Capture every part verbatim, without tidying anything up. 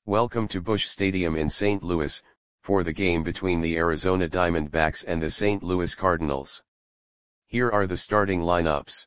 Welcome to Busch Stadium in Saint Louis, for the game between the Arizona Diamondbacks and the Saint Louis Cardinals. Here are the starting lineups.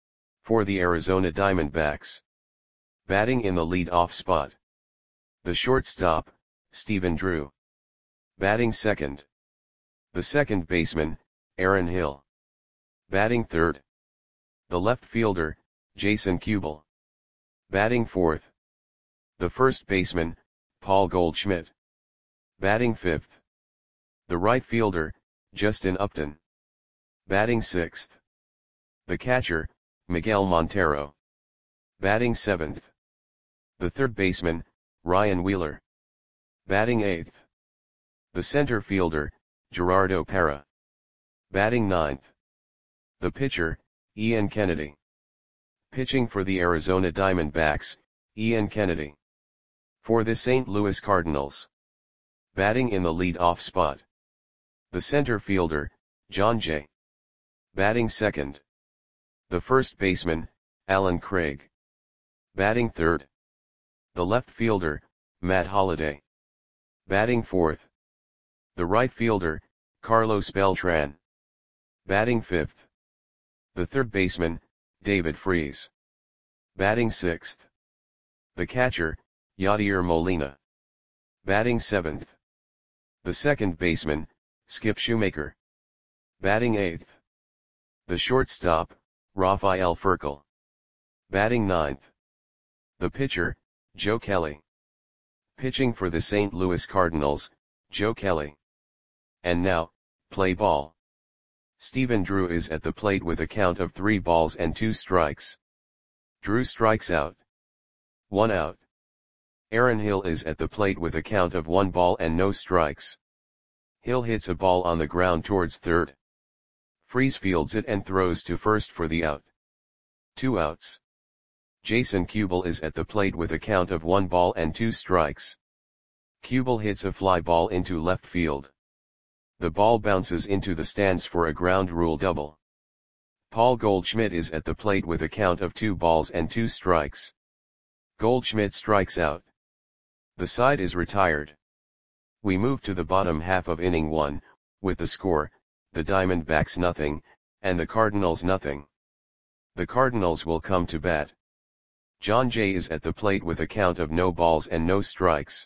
For the Arizona Diamondbacks. Batting in the lead-off spot. The shortstop, Stephen Drew. Batting second. The second baseman, Aaron Hill. Batting third. The left fielder, Jason Kubel. Batting fourth. The first baseman, Paul Goldschmidt. Batting fifth. The right fielder, Justin Upton. Batting sixth. The catcher, Miguel Montero. Batting seventh. The third baseman, Ryan Wheeler. Batting eighth. The center fielder, Gerardo Parra. Batting ninth. The pitcher, Ian Kennedy. Pitching for the Arizona Diamondbacks, Ian Kennedy. For the Saint Louis Cardinals. Batting in the lead-off spot. The center fielder, Jon Jay. Batting second. The first baseman, Allen Craig. Batting third. The left fielder, Matt Holliday. Batting fourth. The right fielder, Carlos Beltran. Batting fifth. The third baseman, David Freese. Batting sixth. The catcher, Yadier Molina. Batting seventh. The second baseman, Skip Shoemaker. Batting eighth. The shortstop, Rafael Furcal. Batting ninth. The pitcher, Joe Kelly. Pitching for the Saint Louis Cardinals, Joe Kelly. And now, play ball. Stephen Drew is at the plate with a count of three balls and two strikes. Drew strikes out. One out. Aaron Hill is at the plate with a count of one ball and no strikes. Hill hits a ball on the ground towards third. Freese fields it and throws to first for the out. Two outs. Jason Kubel is at the plate with a count of one ball and two strikes. Kubel hits a fly ball into left field. The ball bounces into the stands for a ground rule double. Paul Goldschmidt is at the plate with a count of two balls and two strikes. Goldschmidt strikes out. The side is retired. We move to the bottom half of inning one, with the score, the Diamondbacks nothing, and the Cardinals nothing. The Cardinals will come to bat. Jon Jay is at the plate with a count of no balls and no strikes.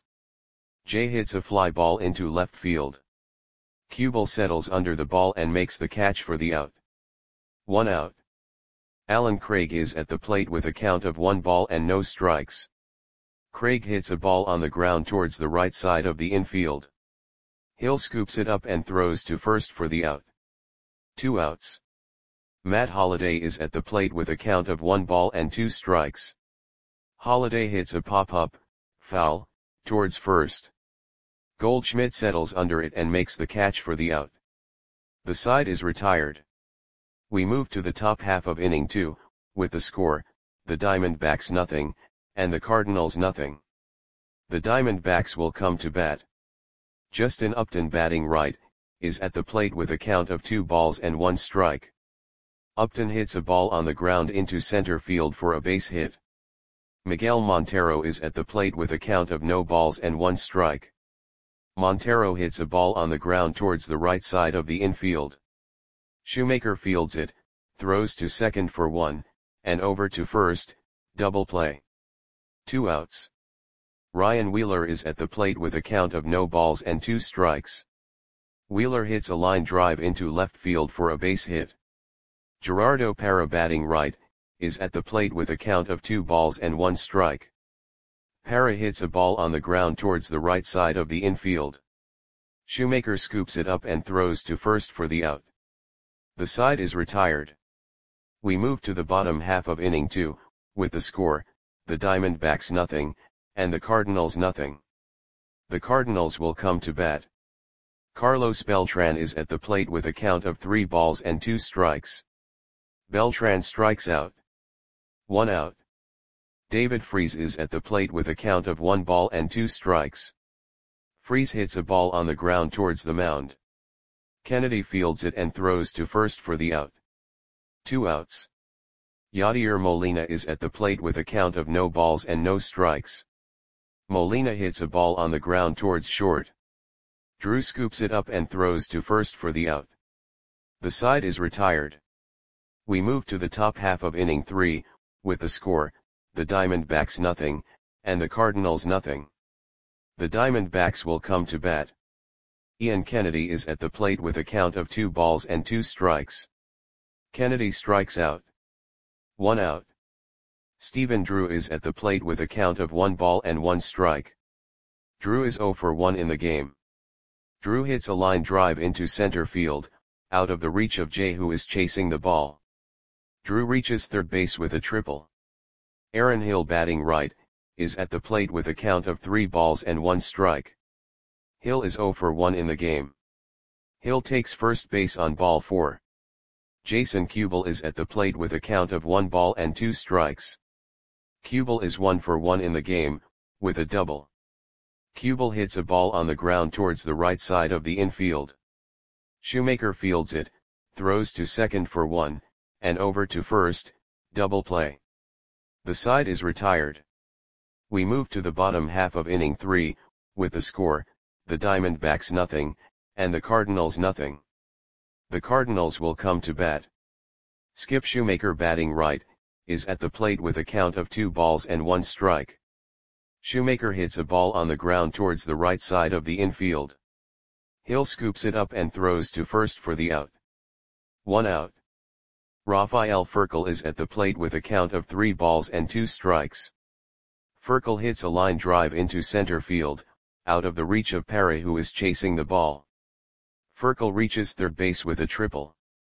Jay hits a fly ball into left field. Kubel settles under the ball and makes the catch for the out. One out. Allen Craig is at the plate with a count of one ball and no strikes. Craig hits a ball on the ground towards the right side of the infield. Hill scoops it up and throws to first for the out. Two outs. Matt Holliday is at the plate with a count of one ball and two strikes. Holliday hits a pop-up, foul, towards first. Goldschmidt settles under it and makes the catch for the out. The side is retired. We move to the top half of inning two, with the score, the Diamondbacks nothing, and the Cardinals nothing. The Diamondbacks will come to bat. Justin Upton, batting right, is at the plate with a count of two balls and one strike. Upton hits a ball on the ground into center field for a base hit. Miguel Montero is at the plate with a count of no balls and one strike. Montero hits a ball on the ground towards the right side of the infield. Shoemaker fields it, throws to second for one, and over to first, double play. Two outs. Ryan Wheeler is at the plate with a count of no balls and two strikes. Wheeler hits a line drive into left field for a base hit. Gerardo Parra, batting right, is at the plate with a count of two balls and one strike. Parra hits a ball on the ground towards the right side of the infield. Shoemaker scoops it up and throws to first for the out. The side is retired. We move to the bottom half of inning two, with the score, the Diamondbacks nothing, and the Cardinals nothing. The Cardinals will come to bat. Carlos Beltran is at the plate with a count of three balls and two strikes. Beltran strikes out. One out. David Freese is at the plate with a count of one ball and two strikes. Freese hits a ball on the ground towards the mound. Kennedy fields it and throws to first for the out. Two outs. Yadier Molina is at the plate with a count of no balls and no strikes. Molina hits a ball on the ground towards short. Drew scoops it up and throws to first for the out. The side is retired. We move to the top half of inning three, with the score, the Diamondbacks nothing, and the Cardinals nothing. The Diamondbacks will come to bat. Ian Kennedy is at the plate with a count of two balls and two strikes. Kennedy strikes out. One out. Stephen Drew is at the plate with a count of one ball and one strike. Drew is zero for one in the game. Drew hits a line drive into center field, out of the reach of Jay, who is chasing the ball. Drew reaches third base with a triple. Aaron Hill, batting right, is at the plate with a count of three balls and one strike. Hill is zero for one in the game. Hill takes first base on ball four. Jason Kubel is at the plate with a count of one ball and two strikes. Kubel is one for one in the game, with a double. Kubel hits a ball on the ground towards the right side of the infield. Shoemaker fields it, throws to second for one, and over to first, double play. The side is retired. We move to the bottom half of inning three, with the score, the Diamondbacks nothing, and the Cardinals nothing. The Cardinals will come to bat. Skip Shoemaker, batting right, is at the plate with a count of two balls and one strike. Shoemaker hits a ball on the ground towards the right side of the infield. Hill scoops it up and throws to first for the out. One out. Rafael Furcal is at the plate with a count of three balls and two strikes. Furcal hits a line drive into center field, out of the reach of Parra, who is chasing the ball. Furcal reaches third base with a triple.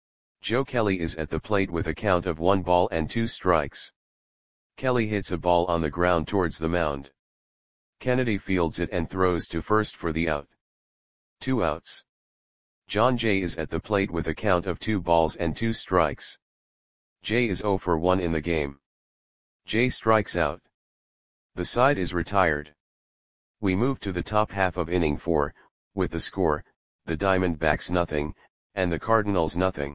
Joe Kelly is at the plate with a count of one ball and two strikes. Kelly hits a ball on the ground towards the mound. Kennedy fields it and throws to first for the out. Two outs. John Jay is at the plate with a count of two balls and two strikes. Jay is zero for one in the game. Jay strikes out. The side is retired. We move to the top half of inning four, with the score, the Diamondbacks nothing, and the Cardinals nothing.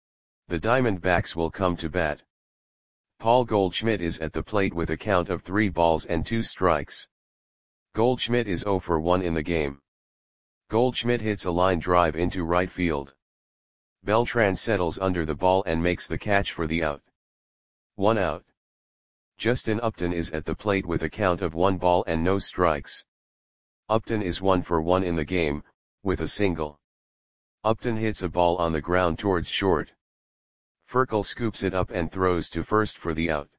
The Diamondbacks will come to bat. Paul Goldschmidt is at the plate with a count of three balls and two strikes. Goldschmidt is zero for one in the game. Goldschmidt hits a line drive into right field. Beltran settles under the ball and makes the catch for the out. One out. Justin Upton is at the plate with a count of one ball and no strikes. Upton is one for one in the game, with a single. Upton hits a ball on the ground towards short. Furcal scoops it up and throws to first for the out.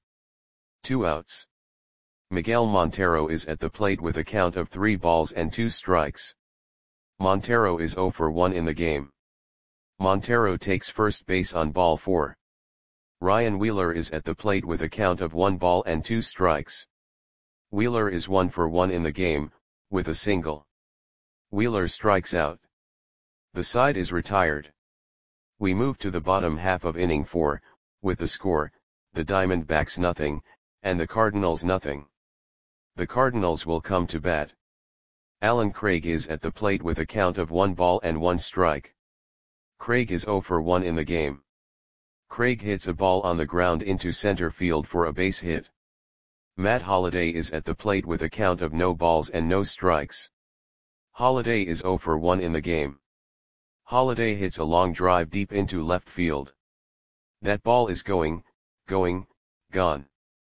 Two outs. Miguel Montero is at the plate with a count of three balls and two strikes. Montero is zero for one in the game. Montero takes first base on ball four. Ryan Wheeler is at the plate with a count of one ball and two strikes. Wheeler is one for one in the game, with a single. Wheeler strikes out. The side is retired. We move to the bottom half of inning four, with the score, the Diamondbacks nothing, and the Cardinals nothing. The Cardinals will come to bat. Alan Craig is at the plate with a count of one ball and one strike. Craig is zero for one in the game. Craig hits a ball on the ground into center field for a base hit. Matt Holliday is at the plate with a count of no balls and no strikes. Holliday is zero for one in the game. Holliday hits a long drive deep into left field. That ball is going, going, gone.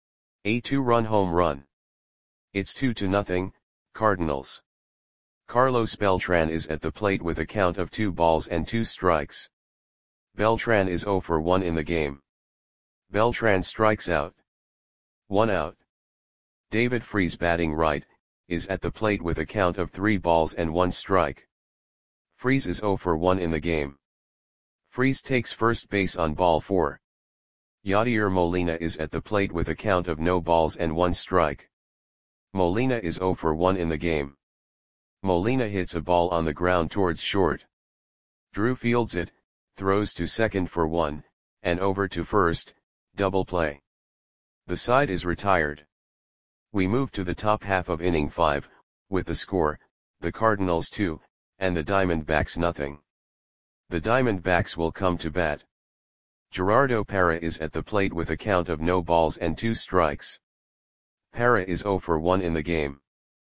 A two-run home run. It's two to nothing, Cardinals. Carlos Beltran is at the plate with a count of two balls and two strikes. Beltran is zero for one in the game. Beltran strikes out. One out. David Freese, batting right, is at the plate with a count of three balls and one strike. Freese is zero for one in the game. Freese takes first base on ball four. Yadier Molina is at the plate with a count of no balls and one strike. Molina is zero for one in the game. Molina hits a ball on the ground towards short. Drew fields it, throws to second for one, and over to first, double play. The side is retired. We move to the top half of inning five, with the score, the Cardinals two, and the Diamondbacks nothing. The Diamondbacks will come to bat. Gerardo Parra is at the plate with a count of no balls and two strikes. Parra is zero for one in the game.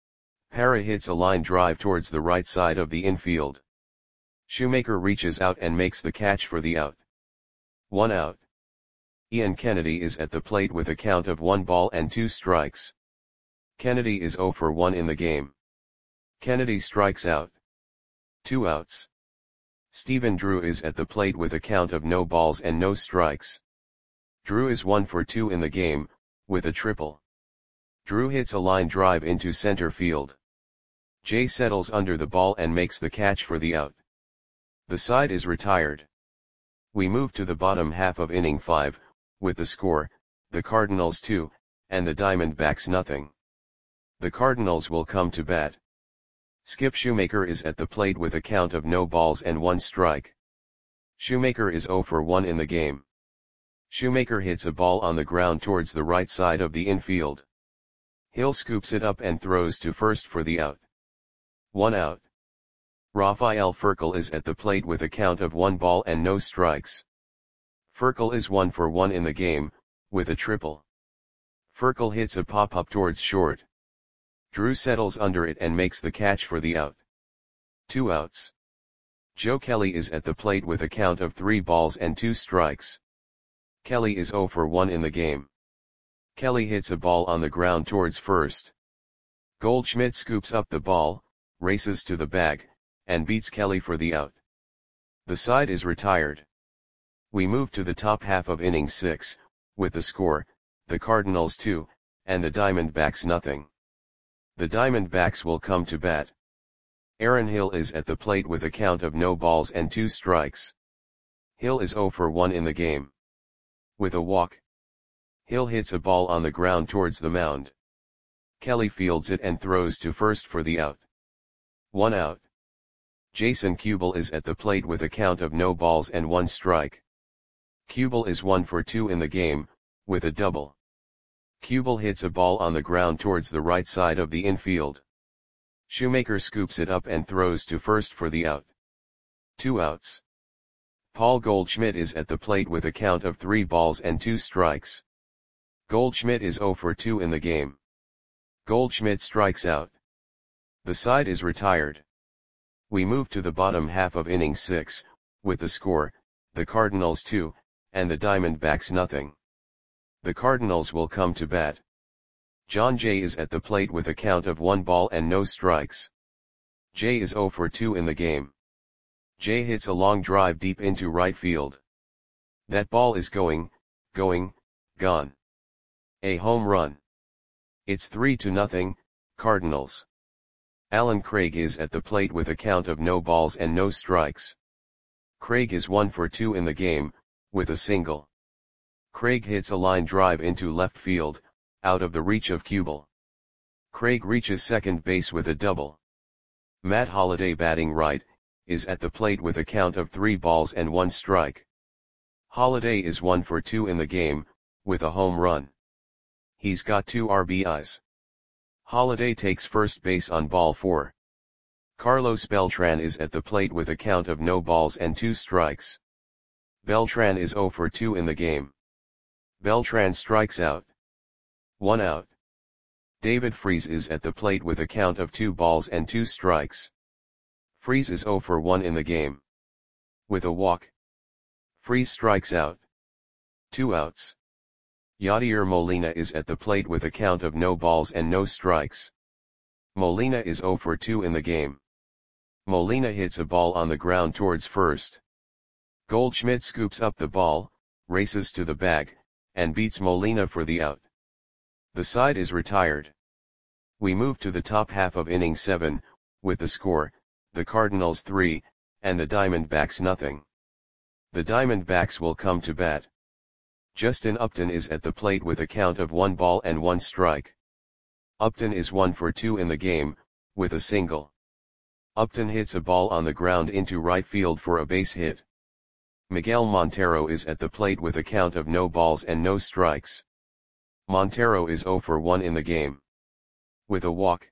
Parra hits a line drive towards the right side of the infield. Shoemaker reaches out and makes the catch for the out. One out. Ian Kennedy is at the plate with a count of one ball and two strikes. Kennedy is zero for one in the game. Kennedy strikes out. Two outs. Stephen Drew is at the plate with a count of no balls and no strikes. Drew is one for two in the game, with a triple. Drew hits a line drive into center field. Jay settles under the ball and makes the catch for the out. The side is retired. We move to the bottom half of inning five, with the score, the Cardinals two, and the Diamondbacks nothing. The Cardinals will come to bat. Skip Shoemaker is at the plate with a count of no balls and one strike. Shoemaker is zero for one in the game. Shoemaker hits a ball on the ground towards the right side of the infield. Hill scoops it up and throws to first for the out. One out. Rafael Furcal is at the plate with a count of one ball and no strikes. Furcal is one for one in the game, with a triple. Furcal hits a pop-up towards short. Drew settles under it and makes the catch for the out. Two outs. Joe Kelly is at the plate with a count of three balls and two strikes. Kelly is zero for one in the game. Kelly hits a ball on the ground towards first. Goldschmidt scoops up the ball, races to the bag, and beats Kelly for the out. The side is retired. We move to the top half of inning six, with the score, the Cardinals two, and the Diamondbacks nothing. The Diamondbacks will come to bat. Aaron Hill is at the plate with a count of no balls and two strikes. Hill is zero for one in the game. With a walk. Hill hits a ball on the ground towards the mound. Kelly fields it and throws to first for the out. One out. Jason Kubel is at the plate with a count of no balls and one strike. Kubel is one for two in the game, with a double. Kubel hits a ball on the ground towards the right side of the infield. Shoemaker scoops it up and throws to first for the out. Two outs. Paul Goldschmidt is at the plate with a count of three balls and two strikes. Goldschmidt is zero for two in the game. Goldschmidt strikes out. The side is retired. We move to the bottom half of inning six, with the score, the Cardinals two, and the Diamondbacks nothing. The Cardinals will come to bat. John Jay is at the plate with a count of one ball and no strikes. Jay is zero for two in the game. Jay hits a long drive deep into right field. That ball is going, going, gone. A home run. It's three to nothing, Cardinals. Alan Craig is at the plate with a count of no balls and no strikes. Craig is one for two in the game, with a single. Craig hits a line drive into left field, out of the reach of Kubel. Craig reaches second base with a double. Matt Holliday, batting right, is at the plate with a count of three balls and one strike. Holliday is one for two in the game, with a home run. He's got two R B Is. Holliday takes first base on ball four. Carlos Beltran is at the plate with a count of no balls and two strikes. Beltran is zero for two in the game. Beltran strikes out. One out. David Freese is at the plate with a count of two balls and two strikes. Freese is zero for one in the game. With a walk. Freese strikes out. Two outs. Yadier Molina is at the plate with a count of no balls and no strikes. Molina is zero for two in the game. Molina hits a ball on the ground towards first. Goldschmidt scoops up the ball, races to the bag, and beats Molina for the out. The side is retired. We move to the top half of inning seven, with the score, the Cardinals three, and the Diamondbacks nothing. The Diamondbacks will come to bat. Justin Upton is at the plate with a count of one ball and one strike. Upton is one for two in the game, with a single. Upton hits a ball on the ground into right field for a base hit. Miguel Montero is at the plate with a count of no balls and no strikes. Montero is zero for one in the game. With a walk.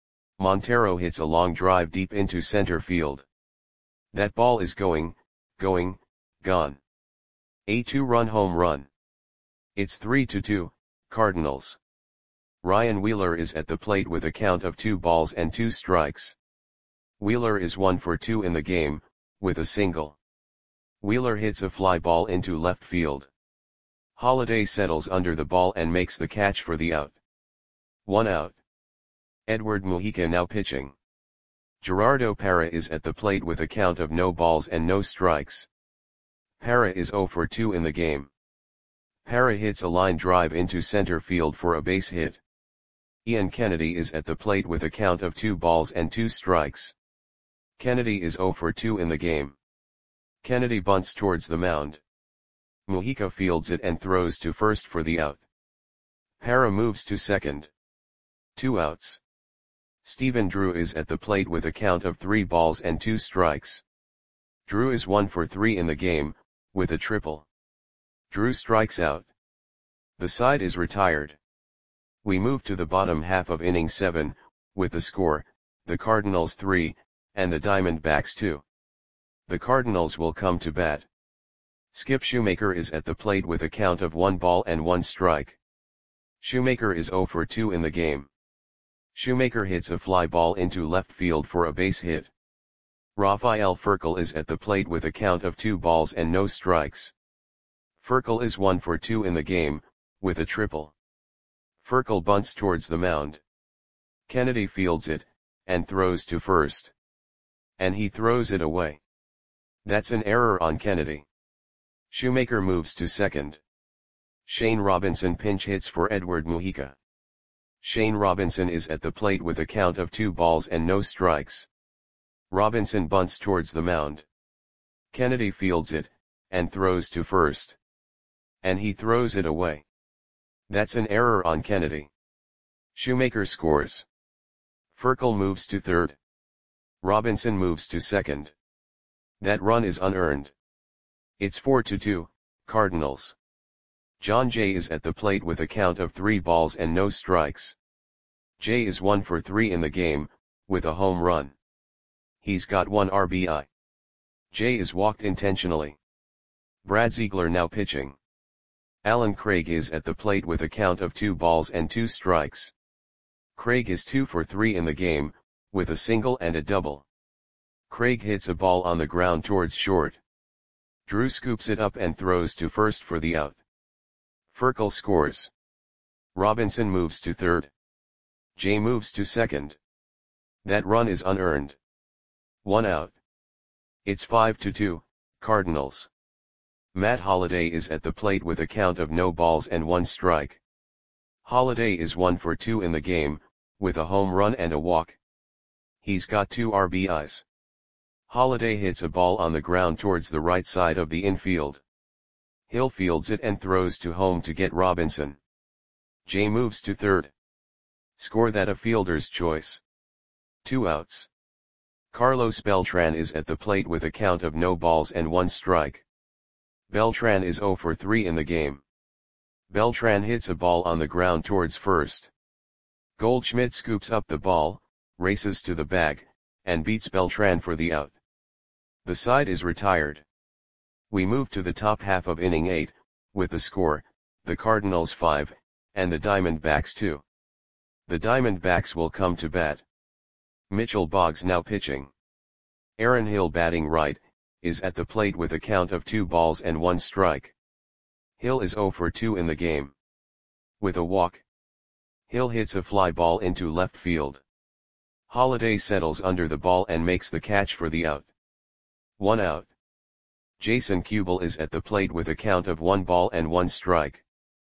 Montero hits a long drive deep into center field. That ball is going, going, gone. A two-run home run. It's three to two, Cardinals. Ryan Wheeler is at the plate with a count of two balls and two strikes. Wheeler is one for two in the game, with a single. Wheeler hits a fly ball into left field. Holliday settles under the ball and makes the catch for the out. One out. Edward Mujica now pitching. Gerardo Parra is at the plate with a count of no balls and no strikes. Parra is zero for two in the game. Parra hits a line drive into center field for a base hit. Ian Kennedy is at the plate with a count of two balls and two strikes. Kennedy is zero for two in the game. Kennedy bunts towards the mound. Mujica fields it and throws to first for the out. Parra moves to second. Two outs. Stephen Drew is at the plate with a count of three balls and two strikes. Drew is one for three in the game, with a triple. Drew strikes out. The side is retired. We move to the bottom half of inning seven, with the score, the Cardinals three, and the Diamondbacks two. The Cardinals will come to bat. Skip Shoemaker is at the plate with a count of one ball and one strike. Shoemaker is zero for two in the game. Shoemaker hits a fly ball into left field for a base hit. Rafael Furcal is at the plate with a count of two balls and no strikes. Furcal is one for two in the game, with a triple. Furcal bunts towards the mound. Kennedy fields it, and throws to first. And he throws it away. That's an error on Kennedy. Shoemaker moves to second. Shane Robinson pinch hits for Edward Mujica. Shane Robinson is at the plate with a count of two balls and no strikes. Robinson bunts towards the mound. Kennedy fields it, and throws to first. And he throws it away. That's an error on Kennedy. Shoemaker scores. Furcal moves to third. Robinson moves to second. That run is unearned. It's four to two, Cardinals. John Jay is at the plate with a count of three balls and no strikes. Jay is one for three in the game, with a home run. He's got one R B I. Jay is walked intentionally. Brad Ziegler now pitching. Alan Craig is at the plate with a count of two balls and two strikes. Craig is two for three in the game, with a single and a double. Craig hits a ball on the ground towards short. Drew scoops it up and throws to first for the out. Furcal scores. Robinson moves to third. Jay moves to second. That run is unearned. One out. It's five to two, Cardinals. Matt Holliday is at the plate with a count of no balls and one strike. Holliday is one for two in the game, with a home run and a walk. He's got two R B Is. Holliday hits a ball on the ground towards the right side of the infield. Hill fields it and throws to home to get Robinson. Jay moves to third. Score that a fielder's choice. Two outs. Carlos Beltran is at the plate with a count of no balls and one strike. Beltran is zero for three in the game. Beltran hits a ball on the ground towards first. Goldschmidt scoops up the ball, races to the bag, and beats Beltran for the out. The side is retired. We move to the top half of inning eight, with the score, the Cardinals five, and the Diamondbacks two. The Diamondbacks will come to bat. Mitchell Boggs now pitching. Aaron Hill batting right, is at the plate with a count of two balls and one strike. Hill is zero for two in the game. With a walk. Hill hits a fly ball into left field. Holliday settles under the ball and makes the catch for the out. One out. Jason Kubel is at the plate with a count of one ball and one strike.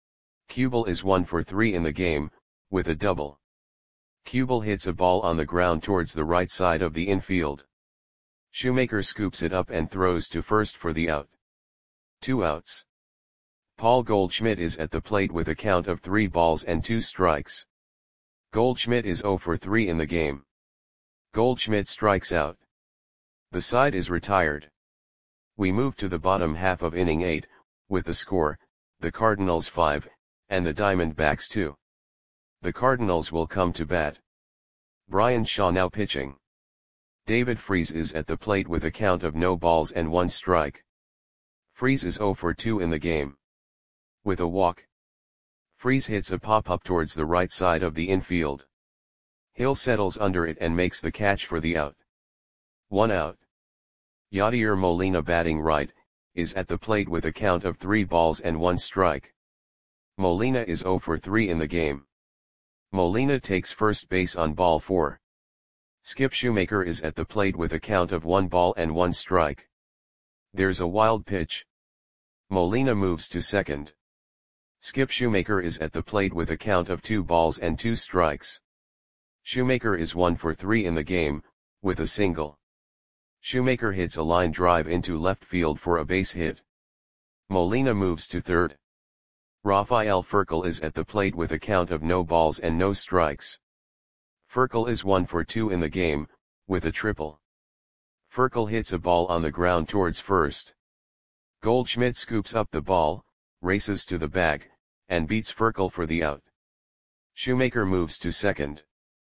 Kubel is one for three in the game, with a double. Kubel hits a ball on the ground towards the right side of the infield. Shoemaker scoops it up and throws to first for the out. Two outs. Paul Goldschmidt is at the plate with a count of three balls and two strikes. Goldschmidt is zero for three in the game. Goldschmidt strikes out. The side is retired. We move to the bottom half of inning eight, with the score, the Cardinals five, and the Diamondbacks two. The Cardinals will come to bat. Brian Shaw now pitching. David Freese is at the plate with a count of no balls and one strike. Freese is zero for two in the game. With a walk. Freese hits a pop-up towards the right side of the infield. Hill settles under it and makes the catch for the out. One out. Yadier Molina, batting right, is at the plate with a count of three balls and one strike. Molina is zero for three in the game. Molina takes first base on ball four. Skip Shoemaker is at the plate with a count of one ball and one strike. There's a wild pitch. Molina moves to second. Skip Shoemaker is at the plate with a count of two balls and two strikes. Shoemaker is one for three in the game, with a single. Shoemaker hits a line drive into left field for a base hit. Molina moves to third. Rafael Furcal is at the plate with a count of no balls and no strikes. Furcal is one for two in the game, with a triple. Furcal hits a ball on the ground towards first. Goldschmidt scoops up the ball, races to the bag, and beats Furcal for the out. Shoemaker moves to second.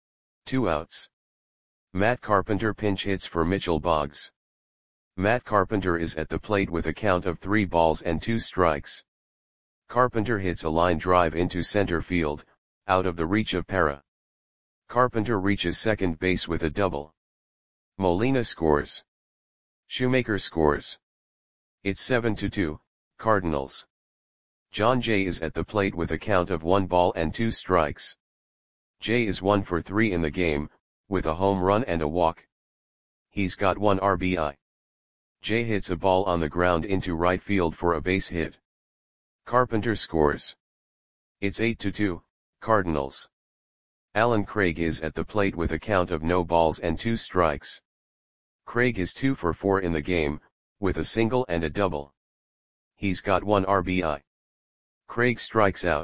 Two outs. Matt Carpenter pinch hits for Mitchell Boggs. Matt Carpenter is at the plate with a count of three balls and two strikes. Carpenter hits a line drive into center field, out of the reach of Parra. Carpenter reaches second base with a double. Molina scores. Shoemaker scores. It's seven to two, Cardinals. John Jay is at the plate with a count of one ball and two strikes. Jay is one for three in the game, with a home run and a walk. He's got one R B I. Jay hits a ball on the ground into right field for a base hit. Carpenter scores. It's eight to two, Cardinals. Alan Craig is at the plate with a count of no balls and two strikes. Craig is two for four in the game, with a single and a double. He's got one R B I. Craig strikes out.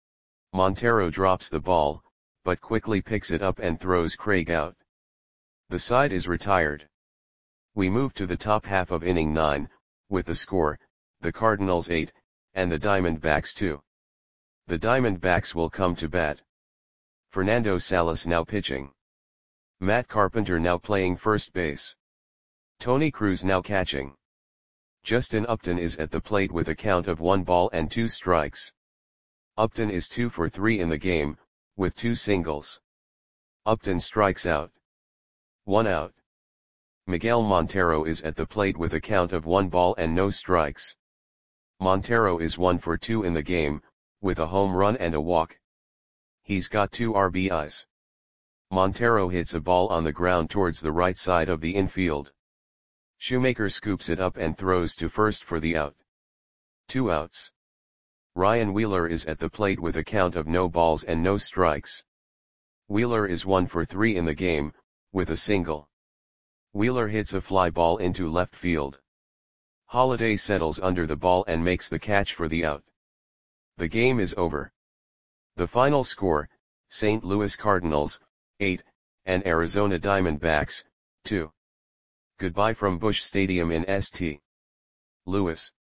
Montero drops the ball, but quickly picks it up and throws Craig out. The side is retired. We move to the top half of inning nine, with the score, the Cardinals eight, and the Diamondbacks two. The Diamondbacks will come to bat. Fernando Salas now pitching. Matt Carpenter now playing first base. Tony Cruz now catching. Justin Upton is at the plate with a count of one ball and two strikes. Upton is two for three in the game, with two singles. Upton strikes out. One out. Miguel Montero is at the plate with a count of one ball and no strikes. Montero is one for two in the game, with a home run and a walk. He's got two R B Is. Montero hits a ball on the ground towards the right side of the infield. Shoemaker scoops it up and throws to first for the out. Two outs. Ryan Wheeler is at the plate with a count of no balls and no strikes. Wheeler is one for three in the game, with a single. Wheeler hits a fly ball into left field. Holiday settles under the ball and makes the catch for the out. The game is over. The final score, Saint Louis Cardinals, eight, and Arizona Diamondbacks, two. Goodbye from Busch Stadium in Saint Louis.